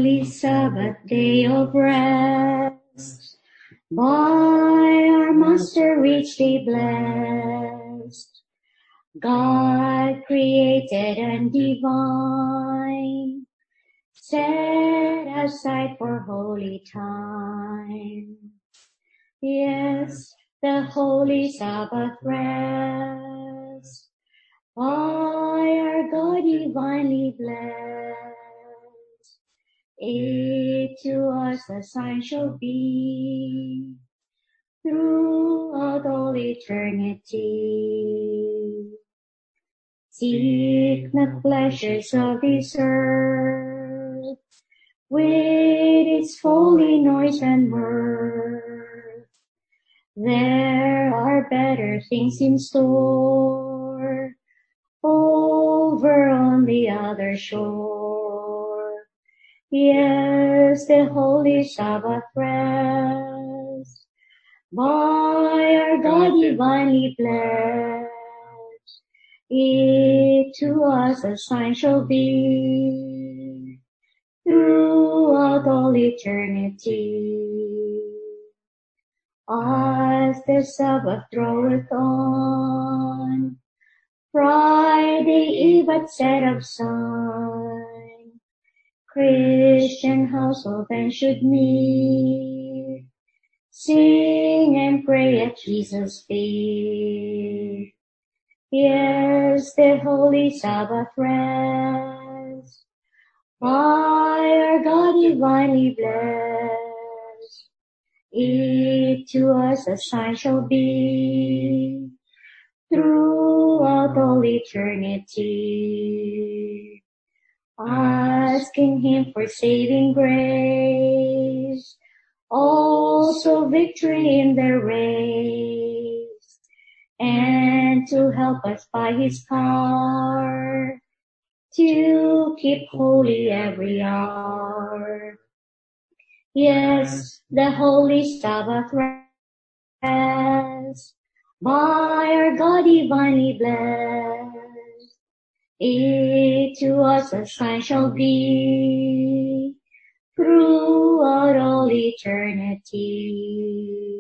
holy Sabbath day of rest, by our Master richly blessed. God created and divine, set aside for holy time. Yes, the holy Sabbath rest, by our God divinely blessed. It to us a sign shall be, throughout all eternity. Seek the pleasures of this earth, with its folly, noise, and mirth. There are better things in store, over on the other shore. Yes, the holy Sabbath rest, by our God divinely blessed. It to us a sign shall be, throughout all eternity. As the Sabbath draweth on, Friday Eve at set of sun, Christian household then should meet, sing and pray at Jesus' feet. Yes, the holy Sabbath rest, by our God divinely blessed. It to us a sign shall be, throughout all eternity. Asking Him for saving grace, also victory in the race, and to help us by His power, to keep holy every hour. Yes, the holy Sabbath rest, by our God divinely blessed. It to us a sign shall be, throughout all eternity.